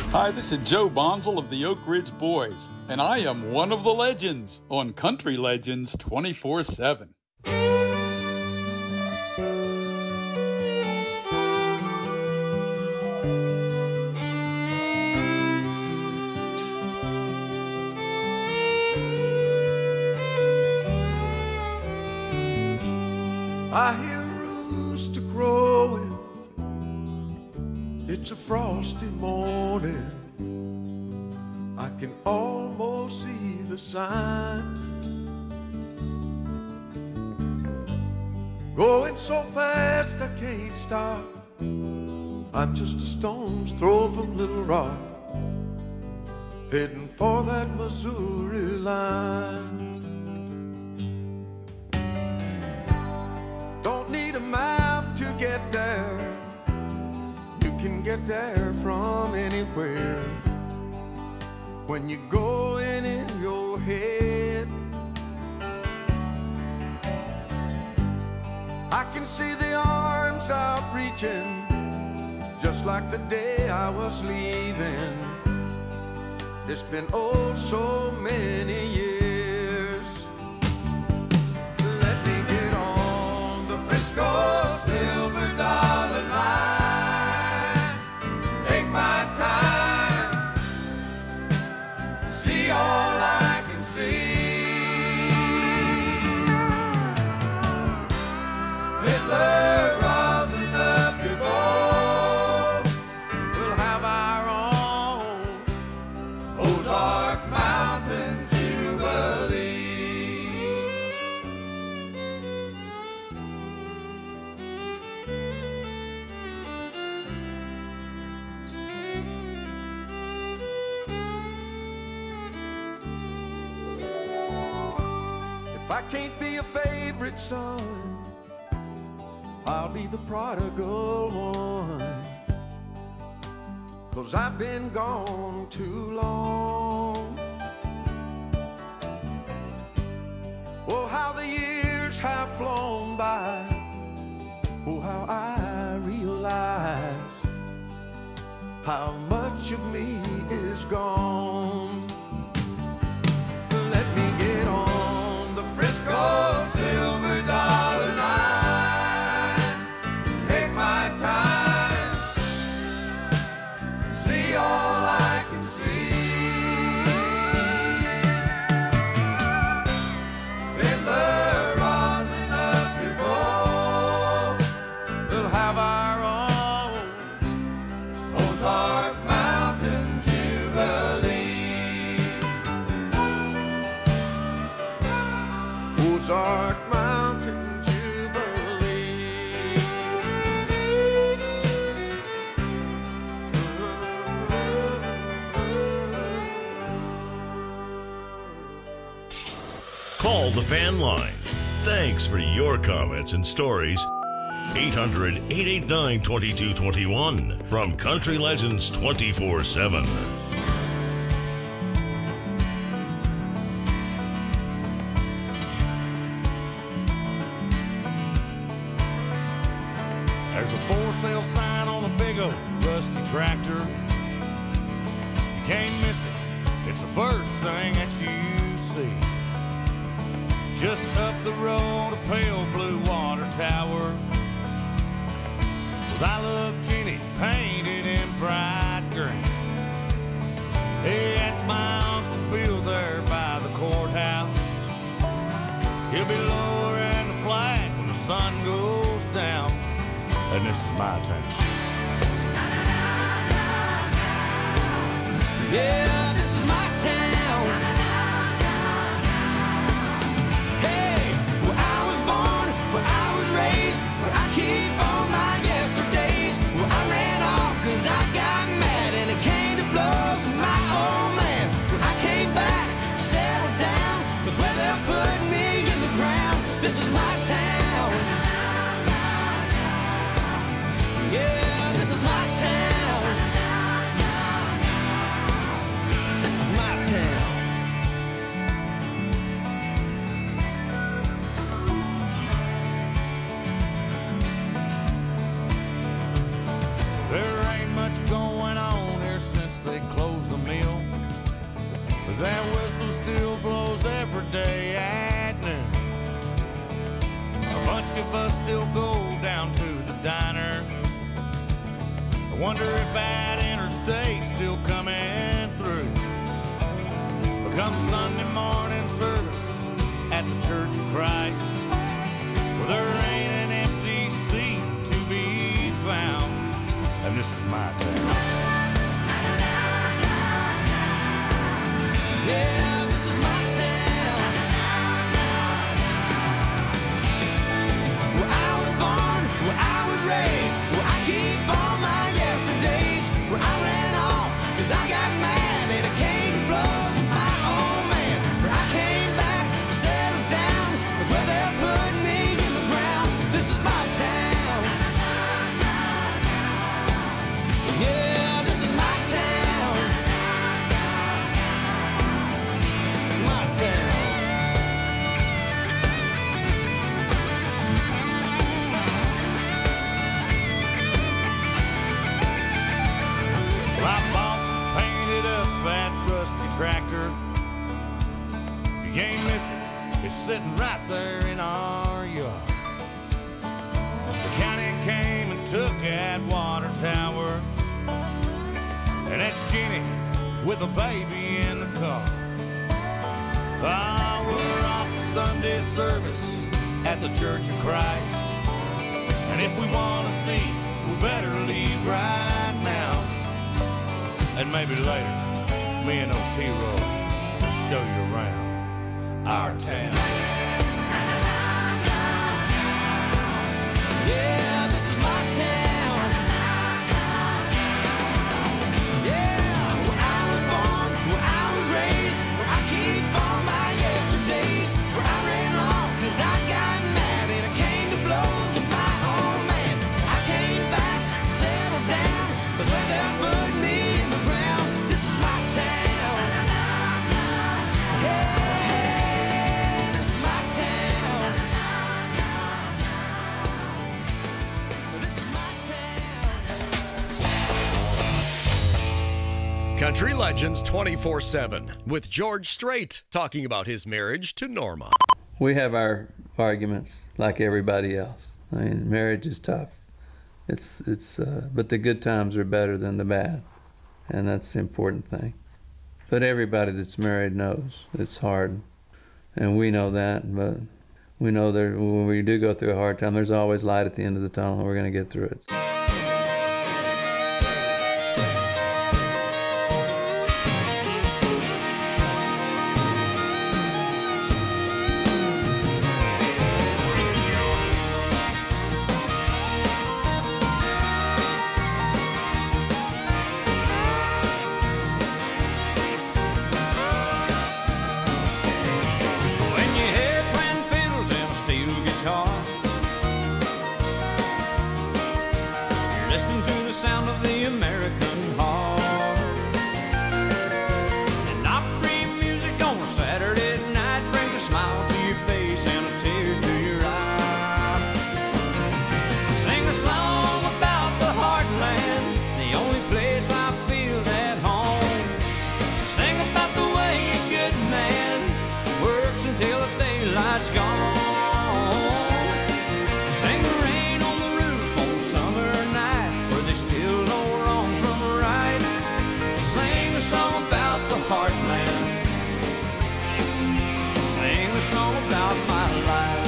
Hi, this is Joe Bonzel of the Oak Ridge Boys, and I am one of the legends on Country Legends 24/7. I hear a rooster crowing, it's a frosty morning, I can almost see the sign. Going so fast I can't stop, I'm just a stone's throw from Little Rock, heading for that Missouri line. Don't need a map to get there, you can get there from anywhere when you're going in your head. I can see the arms out reaching, just like the day I was leaving. It's been oh so many years. Silver dollar line, take my time, see all I can see. Hitler, rosin up your gold, we'll have our own Ozark Mountain Jubilee. If I can't be a favorite son, I'll be the prodigal one, 'cause I've been gone too long. Oh, how the years have flown by, oh, how I realize how much of me is gone. Let me get on the Frisco Silver Dollar line, take my time, see all I can see. Fiddler, rosin up your bowl, we'll have our own Ozark Mountain Jubilee. Ozark Mountain Jubilee. Call the fan line. Thanks for your comments and stories. 800-889-2221 from Country Legends 24/7. There's a for sale sign on a big old rusty tractor. You can't miss it, it's the first thing that you see. Just up the road, a pale blue water tower with I Love Jenny painted in bright green. Hey, that's my Uncle Bill there by the courthouse. He'll be lowering the flag when the sun goes down. And this is my town. Yeah, this is my town. Hey, where I was born, where I was raised, where I keep all my yesterdays, where I ran off 'cause I got mad and it came to blows with my old man. When I came back, settled down, was where they're putting me in the ground. This is my town. Yeah, this is my town. That whistle still blows every day at noon. A bunch of us still go down to the diner. I wonder if that interstate's still coming through. But come Sunday morning service at the Church of Christ, well, there ain't an empty seat to be found, and this is my town. Yeah, this is my town. Where I was born, where I was raised, where I keep all my yesterdays, where I ran off 'cause I got mad and it came to blows with my old man. Where I came back, settled down, with where they put me in the ground. This is my town. Yeah, this is my town. My town. Well, I bought and painted up that rusty tractor. You can't miss it. It's sitting right there in our yard. The county came and took that water tower, and that's Jenny with a baby in the car. Ah, we're off to Sunday service at the Church of Christ, and if we want to see, we better leave right now. And maybe later, me and Otero will show you around our town. Yeah, this is my town. Yeah, where I was born, where I was raised, where I keep all my yesterdays, where I ran off 'cause I got mad and it came to blows with my old man. I came back, settled down, but where they put me in the ground. This is my town. Yeah, this is my town. This is my town. Country Legends 24/7 with George Strait talking about his marriage to Norma. We have our arguments like everybody else. I mean, marriage is tough. But the good times are better than the bad, and that's the important thing. But everybody that's married knows it's hard, and we know that. But we know that when we do go through a hard time, there's always light at the end of the tunnel, and we're going to get through it. When you hear twin fiddles and a steel guitar, you're listening to the sound of the American heart. And Opry music on a Saturday night brings a smile to your face and a tear to your eye. Sing a song about the heartland, the only place I feel at home. Sing about the way a good man works until the daylight's gone. Sing the rain on the roof on a summer night where they still know wrong from right. Sing a song about the heartland. Sing a song about my life.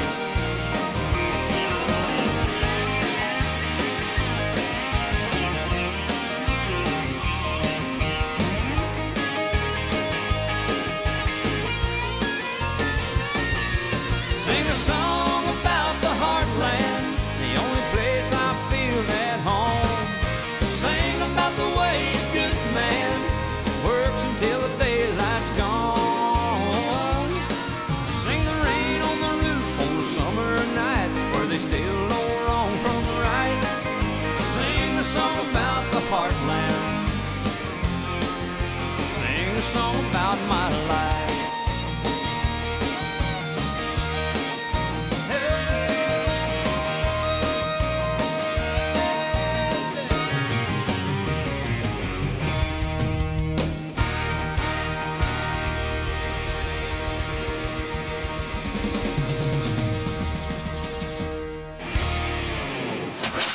Sing a song about the heartland, the only place I feel at home. Sing about the way a good man works until the daylight's gone. Sing the rain on the roof on a summer night where they still know wrong from right. Sing a song about the heartland. Sing a song about my life.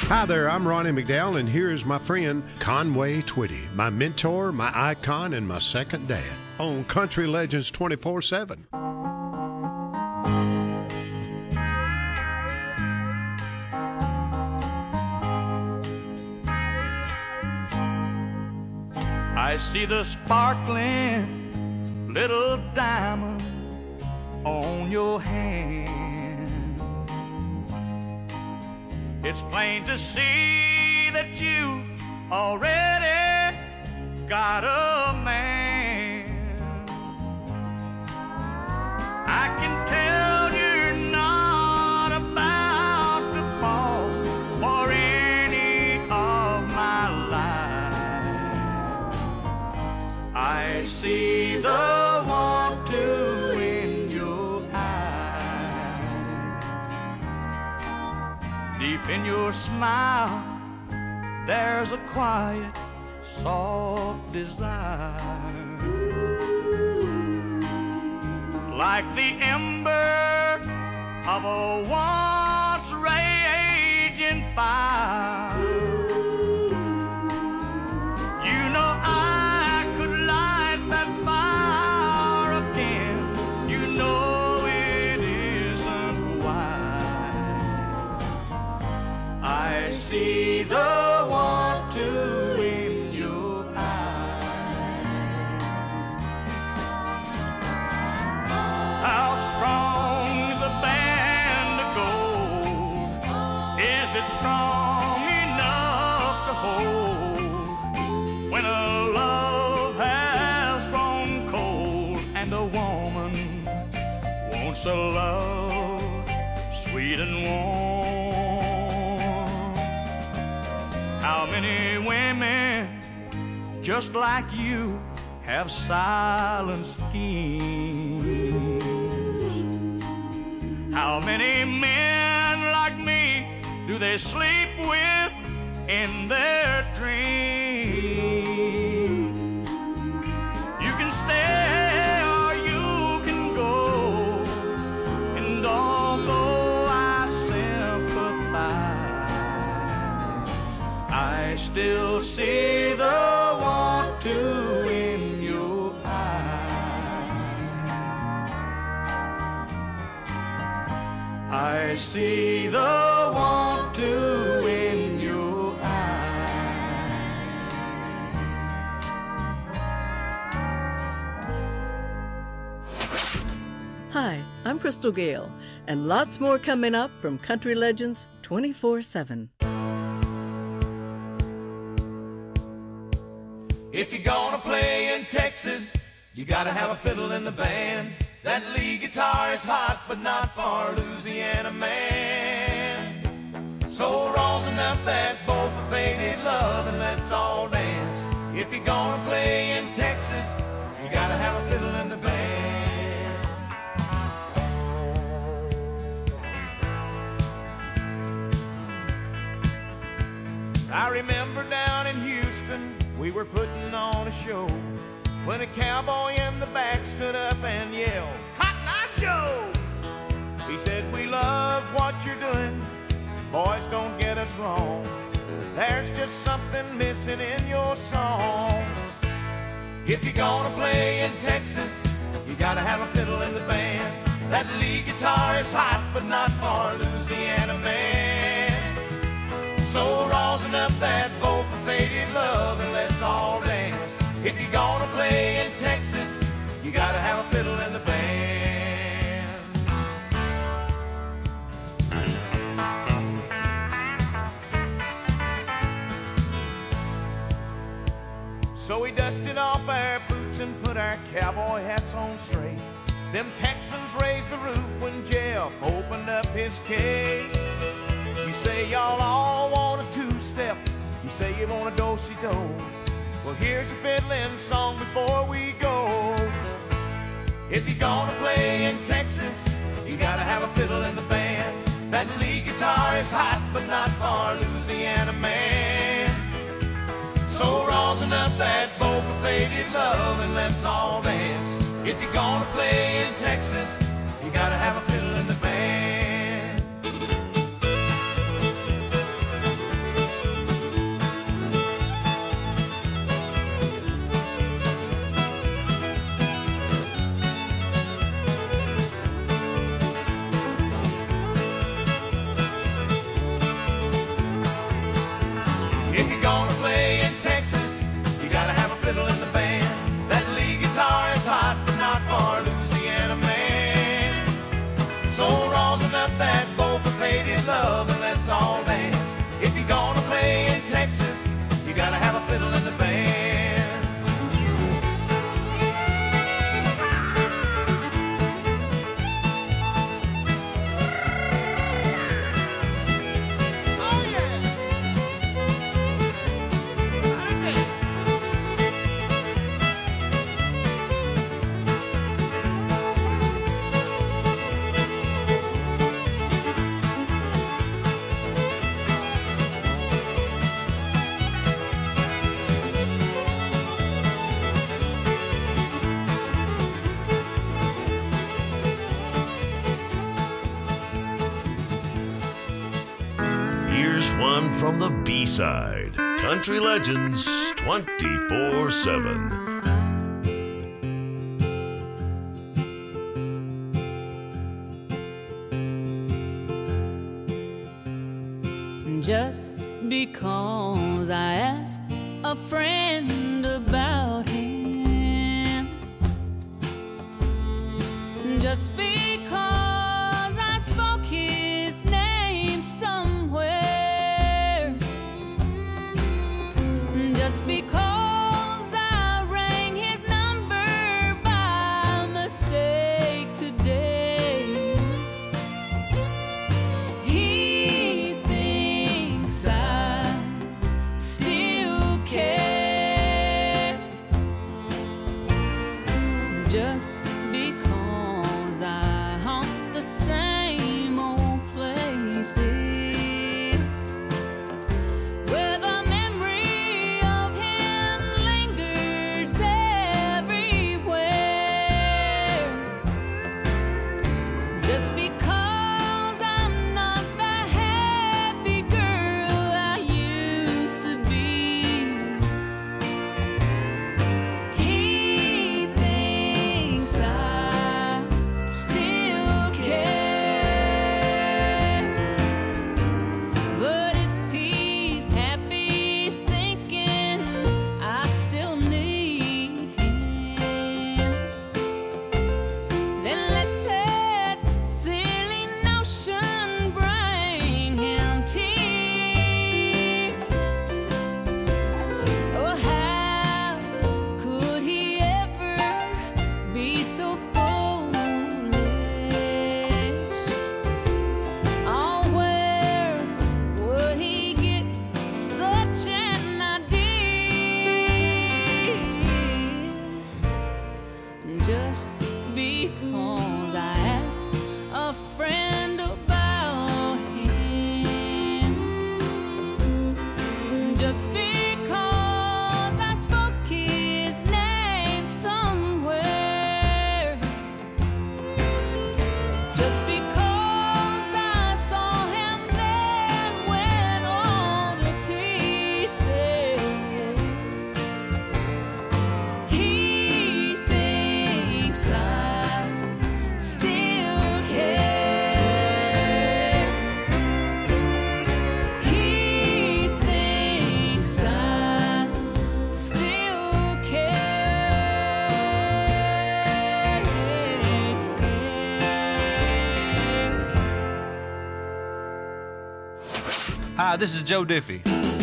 Hi there, I'm Ronnie McDowell, and here is my friend Conway Twitty, my mentor, my icon, and my second dad on Country Legends 24/7. I see the sparkling little diamond on your hand. It's plain to see that you've already got a man. I can tell you're not about to fall for any of my life. I see the want to in your eyes. Deep in your smile, there's a quiet, soft desire. Like the ember of a once raging fire. You know I could light that fire again. You know it isn't why. I see the want to in your eyes. How strong's a band of gold? Is it strong enough to hold when a love has grown cold and a woman wants a love sweet and warm? How many women just like you have silent schemes? How many men like me do they sleep with in their dreams? You can stay or you can go, and although I sympathize, I still see the want to in your eyes. I see the want to in your eyes. Hi, I'm Crystal Gale, and lots more coming up from Country Legends 24/7. If you're gonna play in Texas, you gotta have a fiddle in the band. That lead guitar is hot, but not for Louisiana man. So rosin up that bow for faded love and let's all dance. If you're gonna play in Texas, you gotta have a fiddle in the band. I remember down in Houston, we were putting on a show when a cowboy in the back stood up and yelled, "Cotton Eye Joe!" He said, "We love what you're doing, boys, don't get us wrong. There's just something missing in your song. If you're gonna play in Texas, you gotta have a fiddle in the band. That lead guitar is hot, but not for Louisiana man. So rosin up that bow for faded love and let's all dance. If you're gonna play in Texas, you gotta have a fiddle in the band." So we dusted off our boots and put our cowboy hats on straight. Them Texans raised the roof when Jeff opened up his case. You say y'all all want a two-step, you say you want a do-si-do. Well, here's a fiddling song before we go. If you're gonna play in Texas, you gotta have a fiddle in the band. That lead guitar is hot, but not for Louisiana man. So rosin up that bow for faded love and let's all dance. If you're gonna play in Texas, you gotta have a fiddle in the band. here's one from the B-side. Country Legends 24/7. Just because I asked a friend about him, just because I spoke his name somewhere, just because I rang his number by mistake today. Just because I haunt the same old places where the memory of him lingers everywhere. Just because I'm not the happy girl I used to be. Just because I asked a friend about him, just because I spoke his name somewhere, just because I saw him then went all to pieces. I still care. He thinks I still care. Hi, this is Joe Diffie.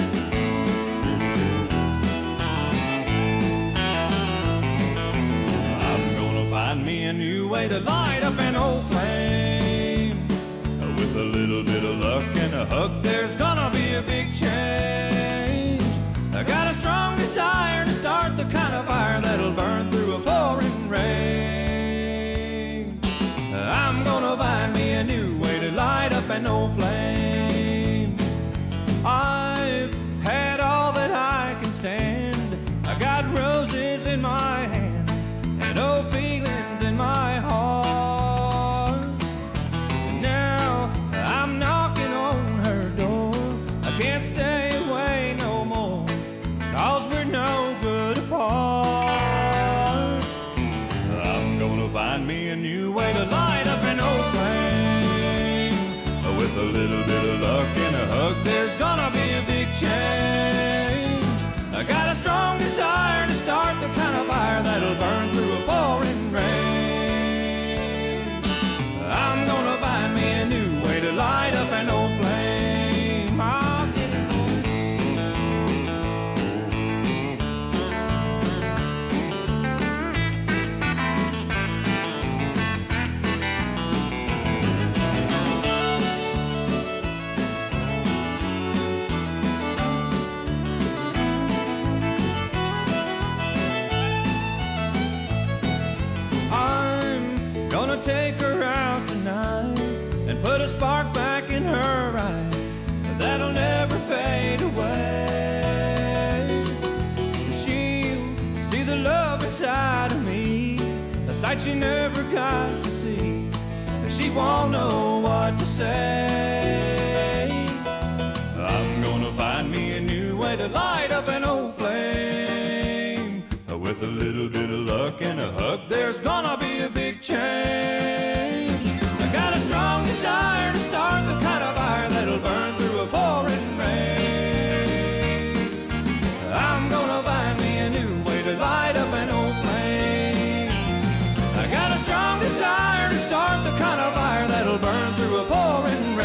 Find me a new way to light up an old flame. With a little bit of luck and a hug, there's gonna be a big change. I got a strong desire to start the kind of fire that'll burn through a pouring rain. I'm gonna find me a new way to light up an old flame. I've had all that I can stand. I got roses in my hand and old feelings in my heart. Now I'm knocking on her door. I can't stay away no more, 'cause we're no good apart. I'm gonna find me a new way to light up an old flame. With a little bit of luck and a hug, there's gonna be a big change. I got a strong desire to start the kind of fire that'll burn through a pouring rain. I'm gonna find me a new way to light up an old flame. I'll get it take her out tonight and put a spark back in her eyes that'll never fade away. She'll see the love inside of me, a sight she never got to see. She won't know what to say. way to light up an old flame. With a little bit of luck and a hug, there's gonna be a big change. I got a strong desire to start the kind of fire that'll burn through a pouring rain. I'm gonna find me a new way to light up an old flame. I got a strong desire to start the kind of fire that'll burn through a pouring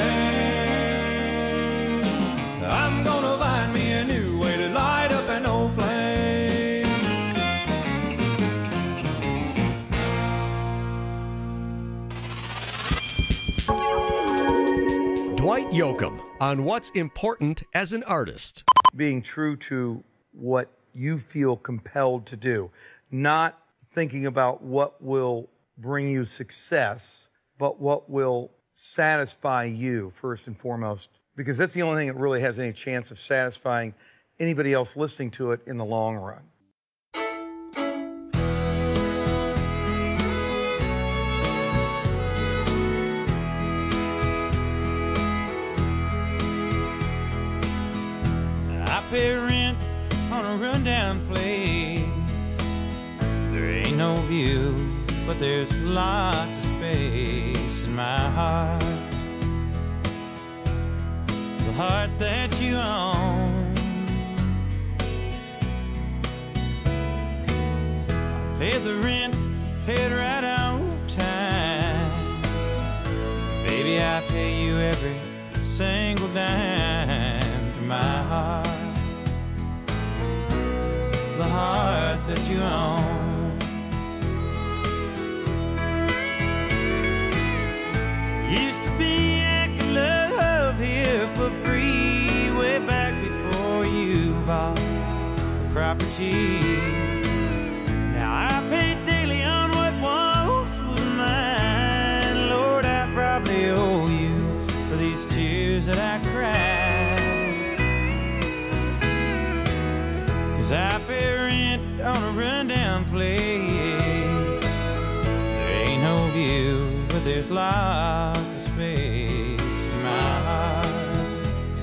rain. I'm gonna find me a new way to light up an old flame. Dwight Yoakam on what's important as an artist. Being true to what you feel compelled to do, not thinking about what will bring you success, but what will satisfy you first and foremost, because that's the only thing that really has any chance of satisfying anybody else listening to it in the long run. I pay rent on a rundown place. There ain't no view, but there's lots of space in my heart. The heart that you own. I pay the rent, paid right on time. Baby, I pay you every single dime for my heart. The heart that you own. Used to be I could love here for free way back before you bought the property. Now I pay daily on what once was mine. Lord, I probably owe you for these tears that I cried. 'Cause I pay rent on a rundown place. There ain't no view, but there's lots of space in my heart.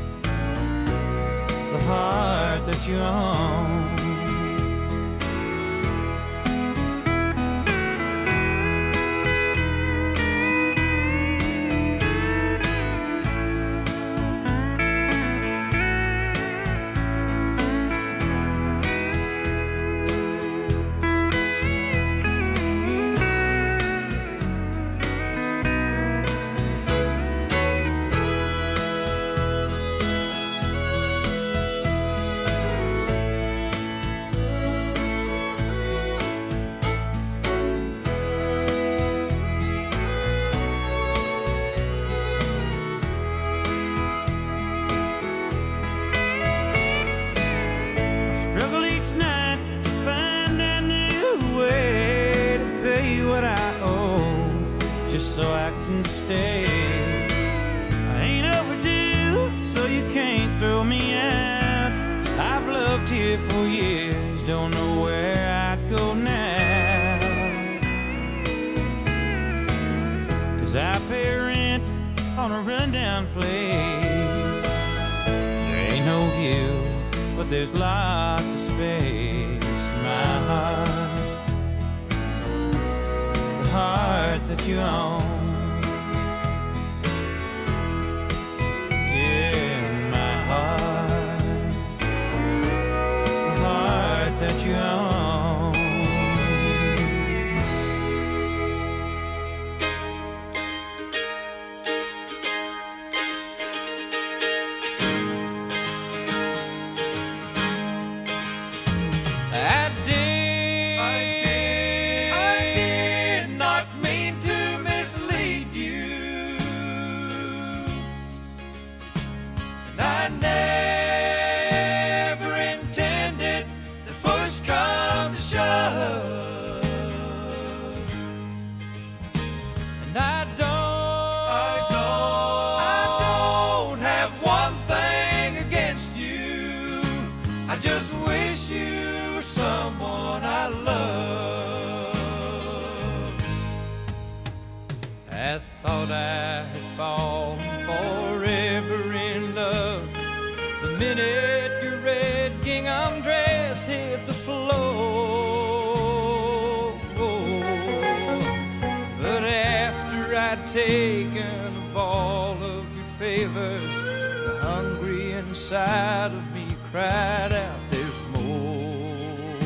The heart that you own. So I can stay. I ain't overdue, so you can't throw me out. I've loved here for years, don't know where I'd go now. 'Cause I pay rent on a rundown place. There ain't no view, but there's lots of space in my heart. The heart that you own. That you own. I did not mean to mislead you, and I never intended push come to shove, and I don't have one thing against you. I just wish you were someone I love. I thought I had fallen forever in love the minute you read taken of all of your favors. The hungry inside of me cried out, there's more.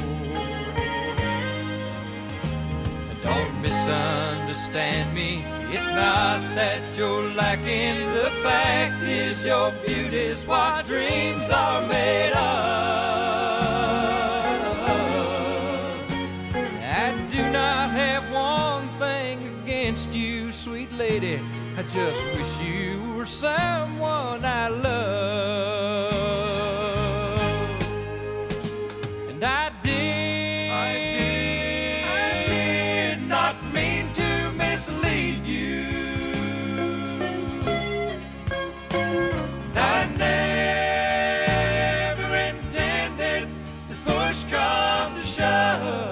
Don't misunderstand me, it's not that you're lacking. The fact is your beauty's what dreams are made of. I do not have one thing against you, sweet lady. I just wish you were someone I love. And I did not mean to mislead you. I never intended the push come to shove.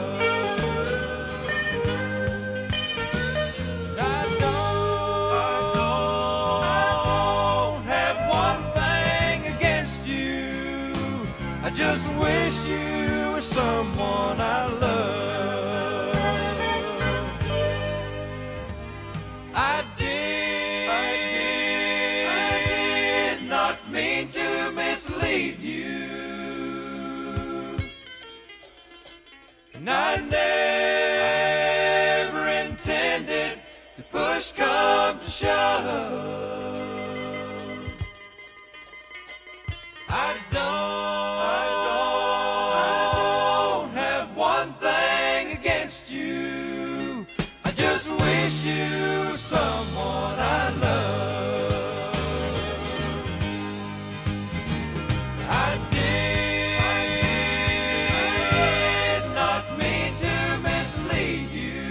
Just wish you were someone I love. I did not mean to mislead you, and I never intended the push come to shove. I don't have one thing against you. I just wish you were someone I love. I did not mean to mislead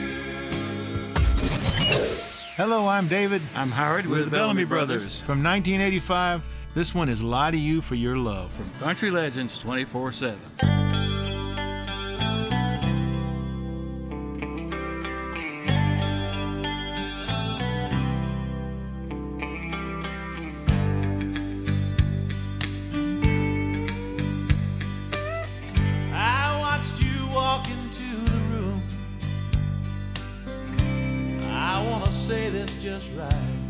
you. Hello, I'm David. I'm Howard with the Bellamy Brothers. From 1985, this one is Lie to You for Your Love. From Country Legends 24/7. I watched you walk into the room. I wanna say this just right.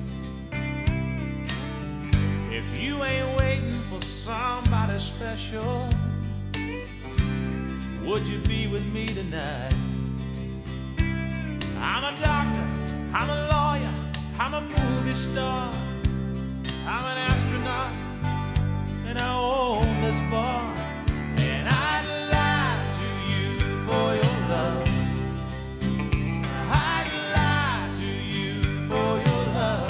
If you ain't waiting for somebody special, would you be with me tonight? I'm a doctor, I'm a lawyer, I'm a movie star, I'm an astronaut, and I own this bar. And I'd lie to you for your love. I'd lie to you for your love.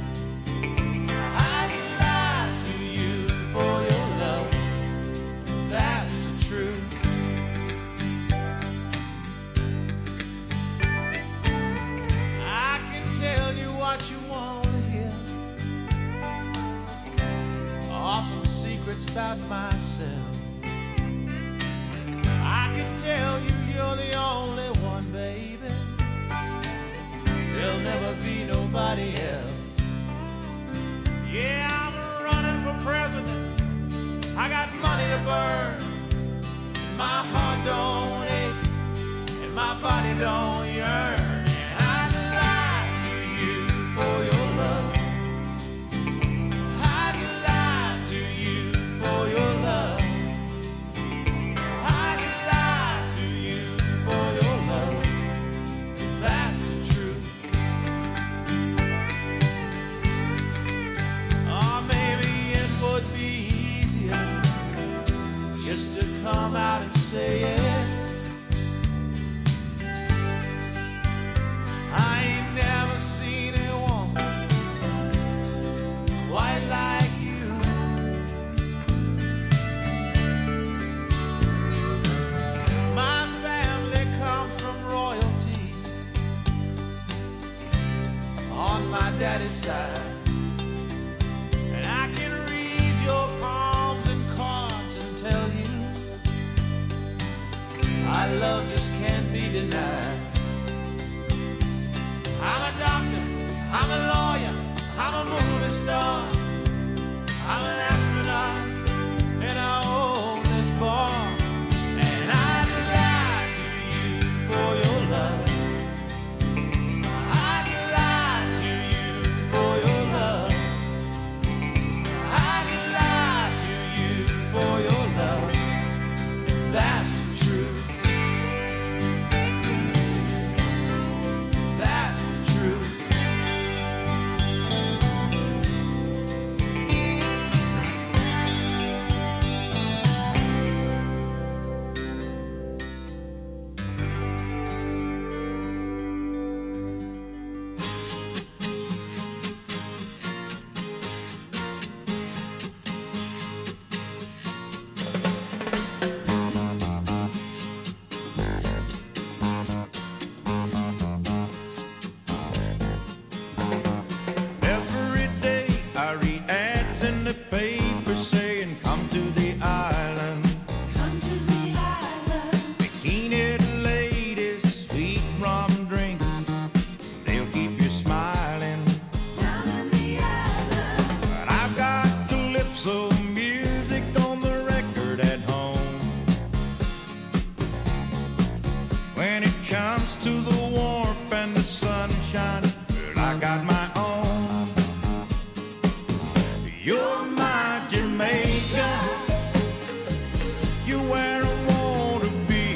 I'd lie to you for your love. That's the truth. I can tell you what you want to hear. Awesome secrets about myself. I can tell you you're the only one, baby. There'll never be nobody else. Yeah, I'm running for president. I got money to burn. My heart don't ache and my body don't yearn. And I'd lie to you for your love. I'd lie to you for your love. I'd lie to you for your love. That's the truth. Or maybe it would be easier just to come out and say it. shining, but I got my own. You're my Jamaica, you're where I want to be.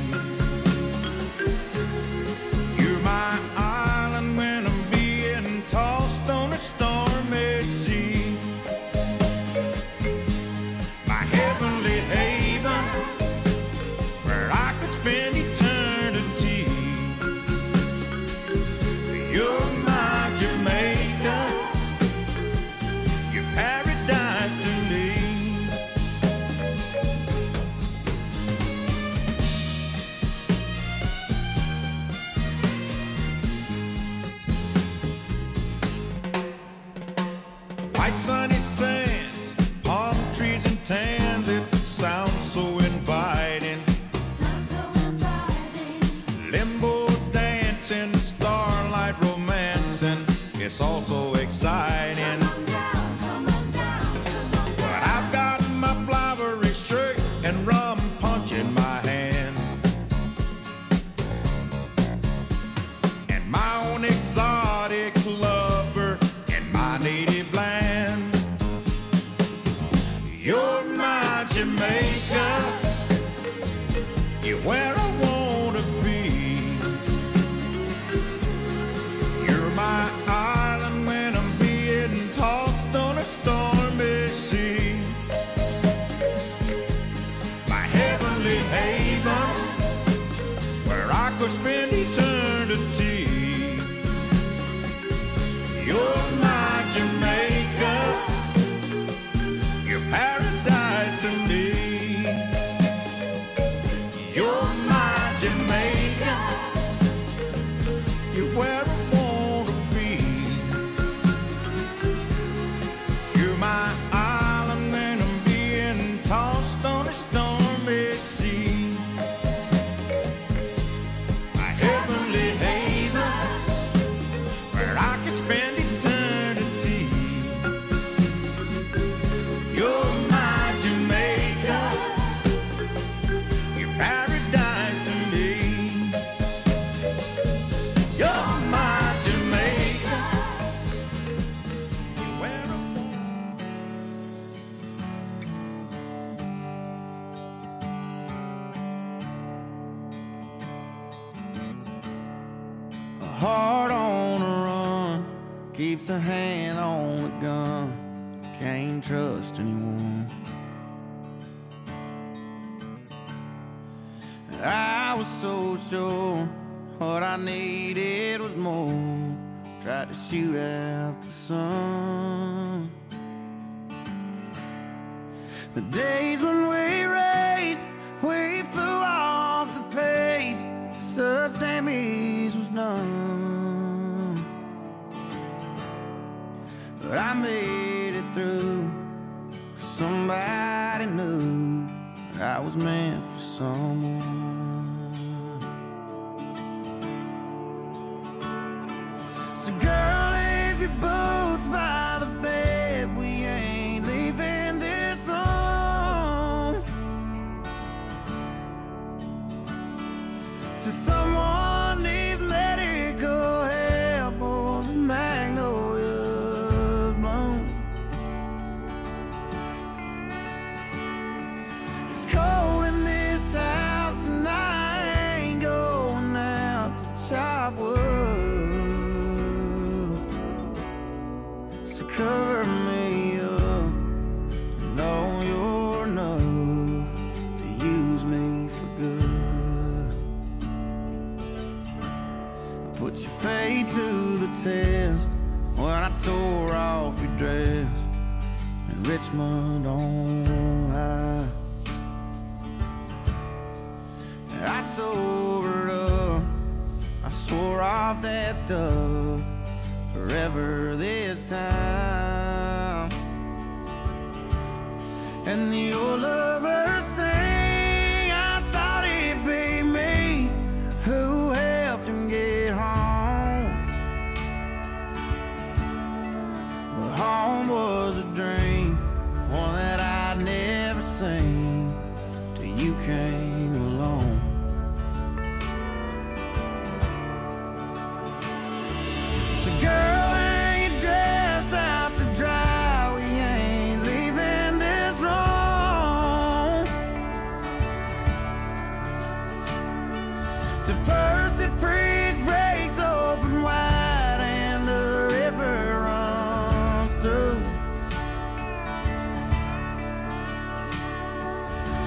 You're my island when I'm being tossed on a stormy sea. My heavenly haven, where I could spend eternity. You're my Jamaica, you're paradise to me. White sunny sands, palm trees and tans, it sounds so inviting. Limbo dancing, starlight romancing, it's all so exciting. But I've got my flowery shirt and rum punch in my hand, and my own exotic lover in my native land. You're my Jamaica, you're where I want to be. You're my island when I'm being tossed on a stormy sea. My heavenly haven, where I could spend eternity. You're my Jamaica, you're paradise to me. You're my Jamaica, you're where I want to be. You're my island when I'm being tossed on a stormy sea. My heavenly haven, where I can spend eternity. You're my Jamaica, you're paradise to me. You're my Jamaica, you're where I A heart on a run keeps a hand on the gun. Can't trust anyone. I was so sure what I needed was more. Tried to shoot out the sun. The days when we raced, we flew off the pace. Such damage was done, but I made it through. 'Cause somebody knew that I was meant for someone. So girl, if you're both by the bed, we ain't leaving this room. So someone needs medical help or the magnolia's blown. It's cold in this house and I ain't going out to chop wood. So cover me up, you know you're enough to use me for good. Put your fate to the test when I tore off your dress in Richmond on high. I sobered up, I swore off that stuff forever this time. And the old lover sang, I thought it'd be me who helped him get home. But home was a dream, one that I'd never seen till you came along.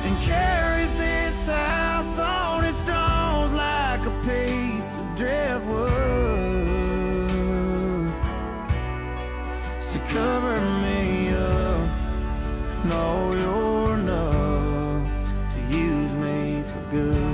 and carries this house on its stones like a piece of driftwood. So cover me up, know you're enough to use me for good.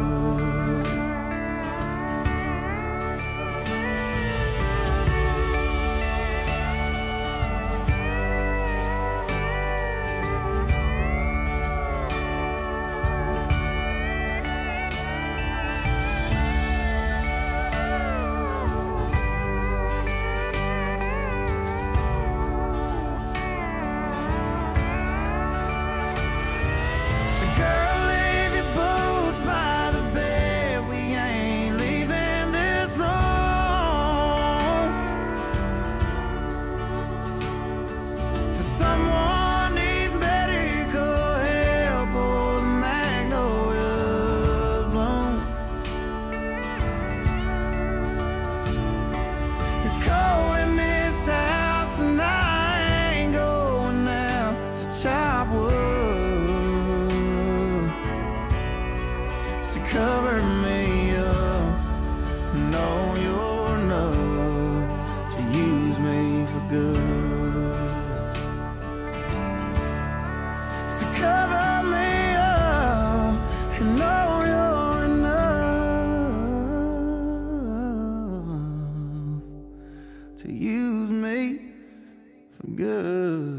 Cover me up, know you're enough to use me for good. So cover me up and know you're enough to use me for good.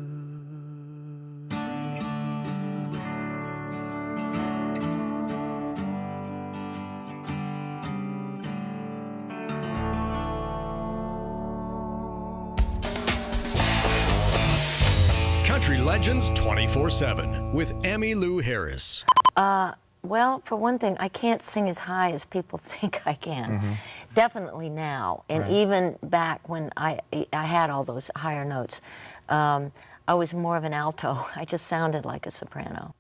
Country Legends 24/7 with Emmylou Harris. Well, for one thing, I can't sing as high as people think I can. Definitely now, and even back when I had all those higher notes, I was more of an alto. I just sounded like a soprano.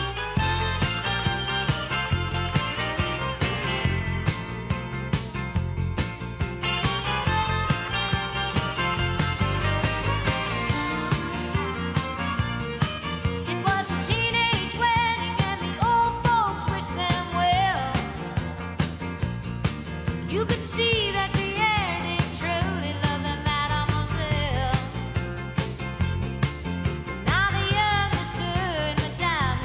You could see that Pierre did truly love the mademoiselle. Now the youngest her and Madame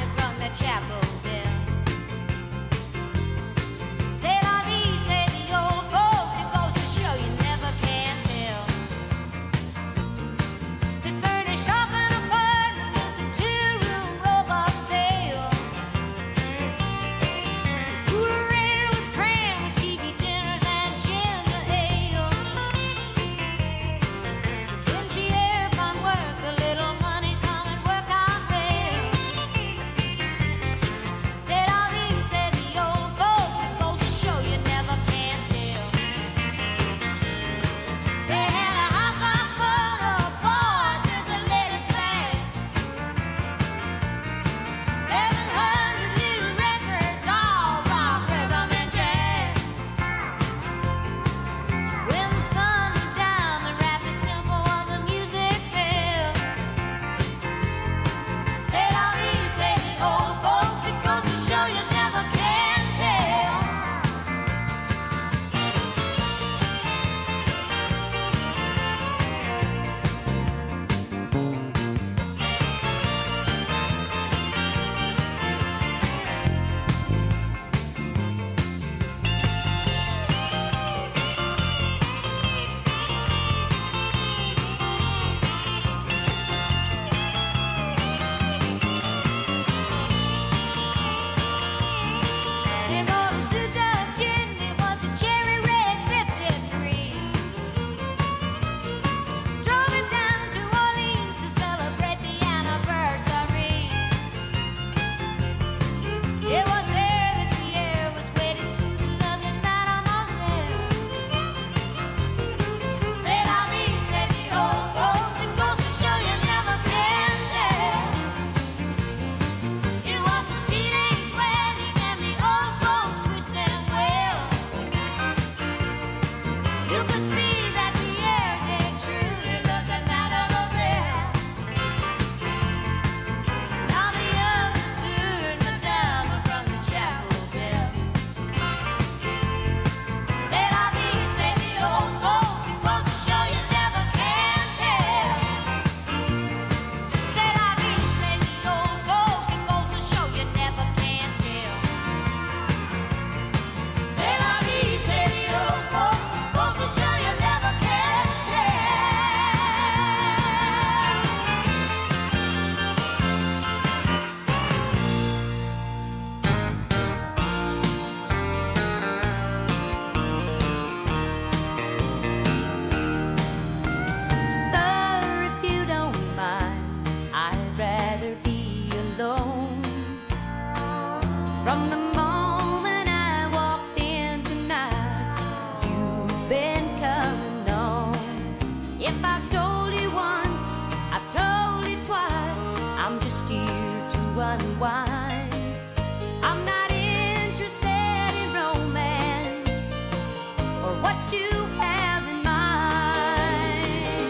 From the moment I walked in tonight, you've been coming on. If I've told you once, I've told you twice, I'm just here to unwind. I'm not interested in romance or what you have in mind.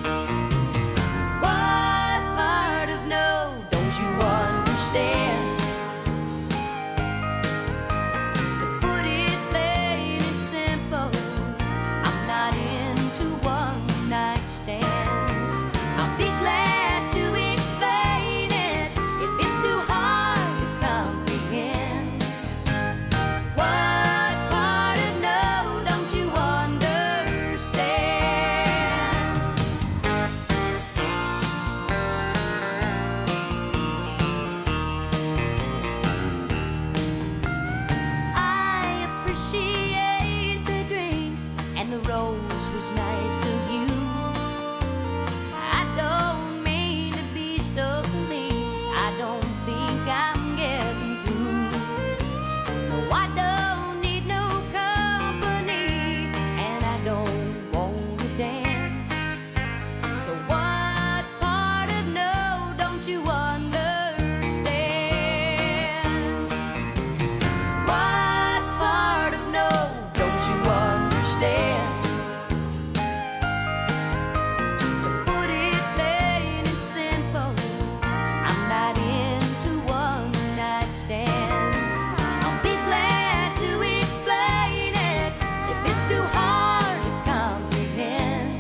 What part of no don't you understand? To put it plain and simple, I'm not into one-night stands. I'll be glad to explain it if it's too hard to comprehend. What part of no don't you understand? I appreciate the drink and the rose was nice of you. I don't mean to be so mean, I don't think I'm getting through. No, I don't need no company, and I don't want to dance. So what part of no don't you understand? What part of no don't you understand? To put it plain and simple, I'm not into one-night stands. I'll be glad to explain it if it's too hard to comprehend.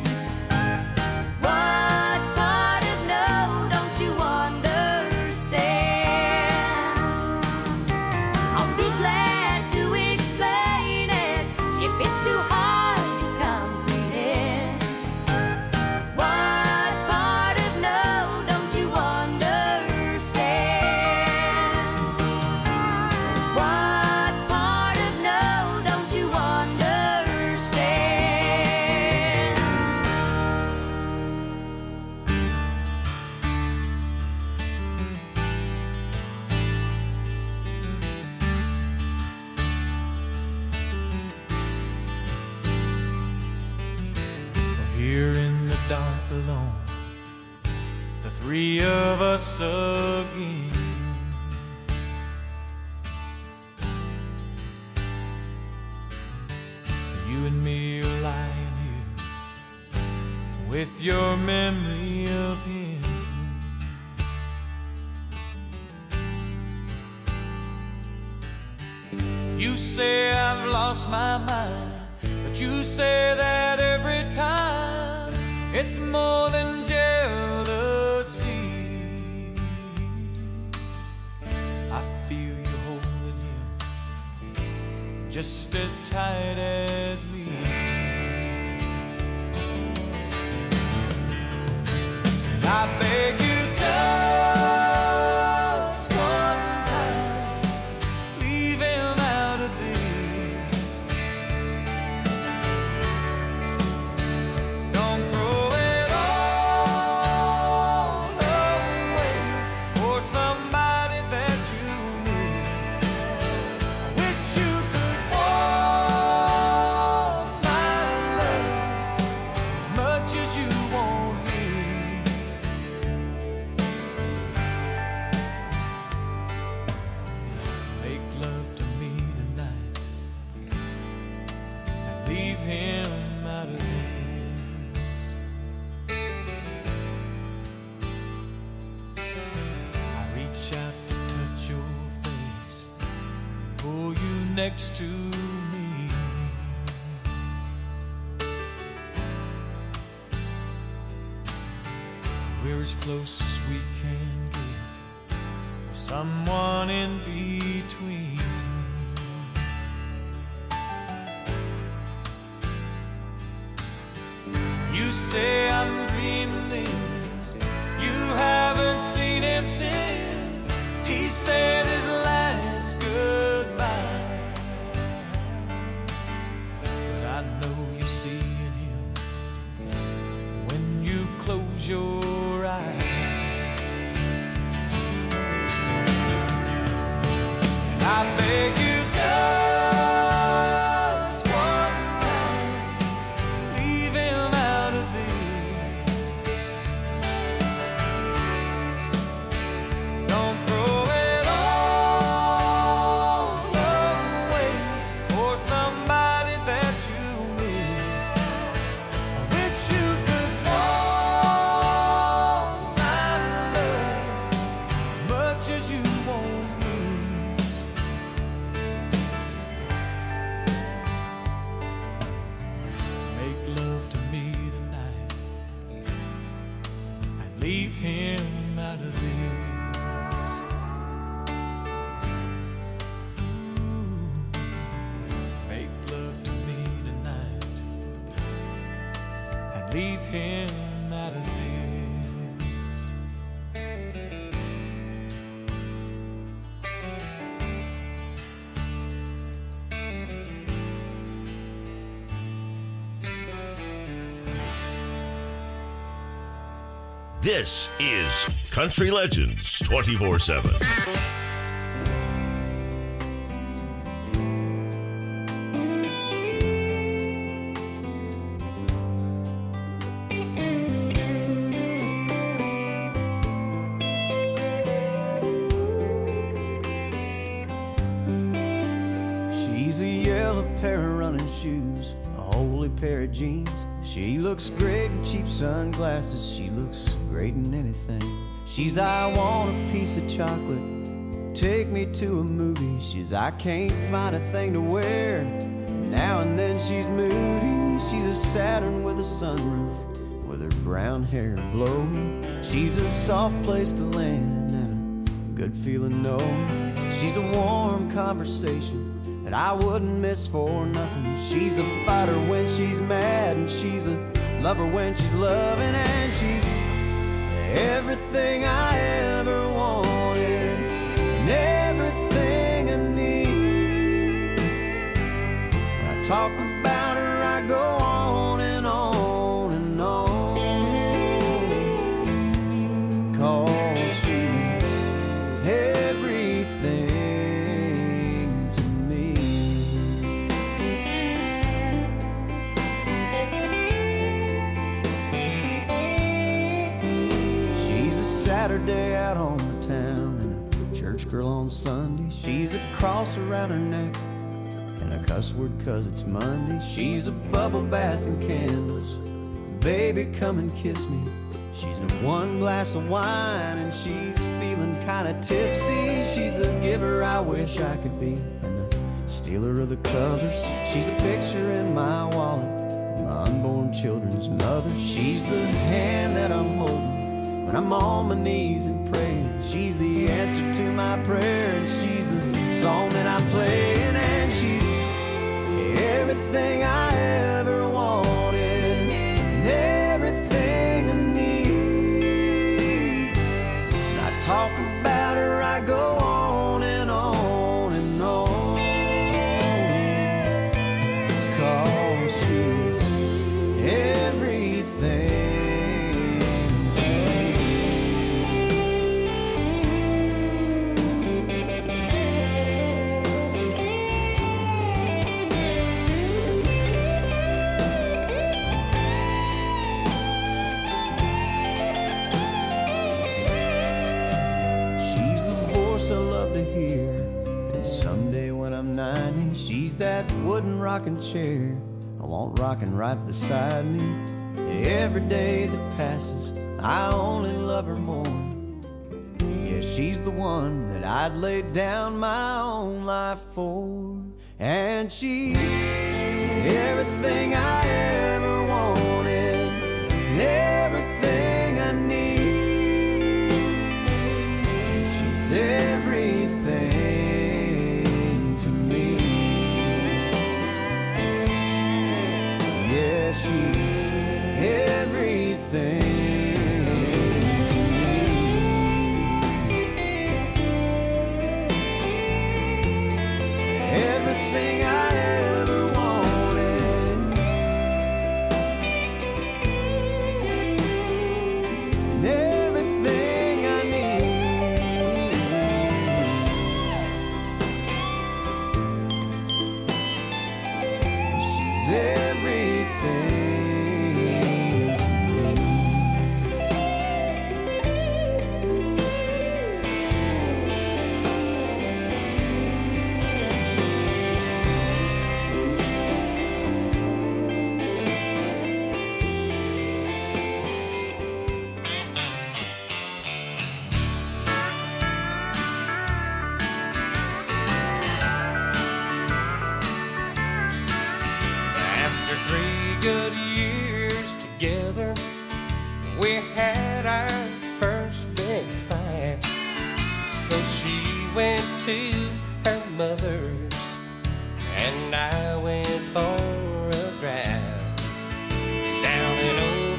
What part of no don't you understand? I'll be glad to explain it if it's too hard to comprehend. What part of no don't you understand? What part of no don't you understand? Here in the dark alone, the three of us again. You and me are lying here with your memory of him. You say I've lost my mind, but you say that every time. It's more than jealousy. I feel you holding him just as tight as me. And I beg you just one time, leave him out of this. Don't throw it all away for somebody that you miss. I wish you could want my love as much as you want his. Make love to me tonight and leave him out of this. I reach out to touch your face and pull you next to me. We're as close as we can get, with someone in between. You say I'm dreaming this, you haven't seen him since he said his last goodbye. But I know you see in him when you close your eyes. I leave him at her hands. This is Country Legends 24/7. She's a yellow pair of running shoes, a holy pair of jeans. She looks great in cheap sunglasses. She looks great in anything. She's I want a piece of chocolate, take me to a movie. She's I can't find a thing to wear. Now and then she's moody. She's a Saturn with a sunroof, with her brown hair blowing. She's a soft place to land and a good feeling knowing. She's a warm conversation that I wouldn't miss for nothing. She's a fighter when she's mad, and she's a lover when she's loving, and she's everything I ever wanted and everything I need. When I talk about her, I go on and on and on, 'cause she's everything. Saturday out on the town and a church girl on Sunday. She's a cross around her neck and a cuss word 'cause it's Monday. She's a bubble bath and candles, baby come and kiss me. She's a one glass of wine and she's feeling kinda tipsy. She's the giver I wish I could be and the stealer of the covers. She's a picture in my wallet, my unborn children's mother. She's the hand that I'm holding when I'm on my knees and praying. She's the answer to my prayer, and she's the song that I'm playing, and she's everything I ever wanted and everything I need. When I talk about her, I go on and on and on, 'cause she's everything. She's that wooden rocking chair I want rocking right beside me. Every day that passes, I only love her more. Yeah, she's the one that I'd lay down my own life for. And she's everything I ever wanted and everything I need. She's everything. She's everything to me. Everything I ever wanted and everything I need. She's everything. To her mother's, and I went for a drive down in old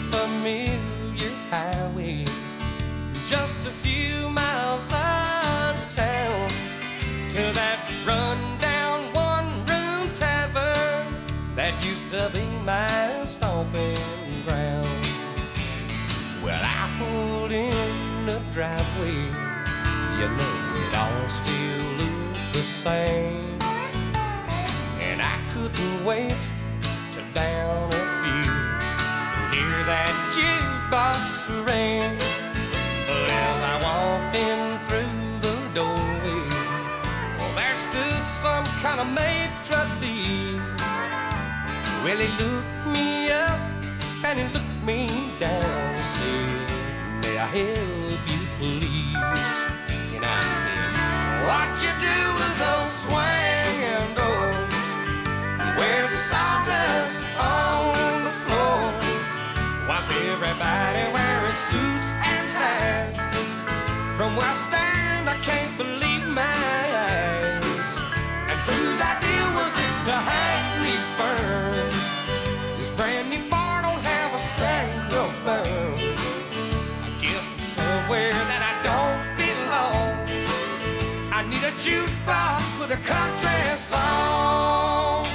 driveway. You know it all still looked the same, and I couldn't wait to down a few and hear that jukebox ring. But as I walked in through the doorway, well, there stood some kind of maitre d'. Well, he looked me up and he looked me down and said, "May I help you, please?" And I said, "What you do with those swinging doors? Where's the sawdust on the floor? Why's everybody wearing suits and ties? From where I stand, I can't believe my eyes. And whose idea was it to hang these ferns? This brand new bar don't have a single burn. I guess I'm somewhere that I don't belong. I need a jukebox with a country song."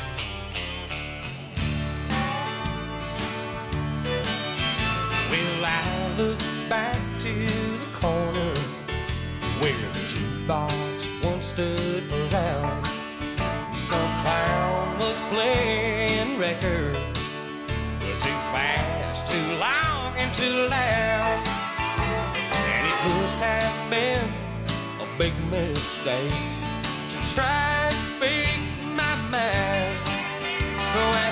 Well, I look back to the corner where the jukebox once stood around. Some clown was playing records, too fast, too long, and too loud. And it must have been a big mistake to try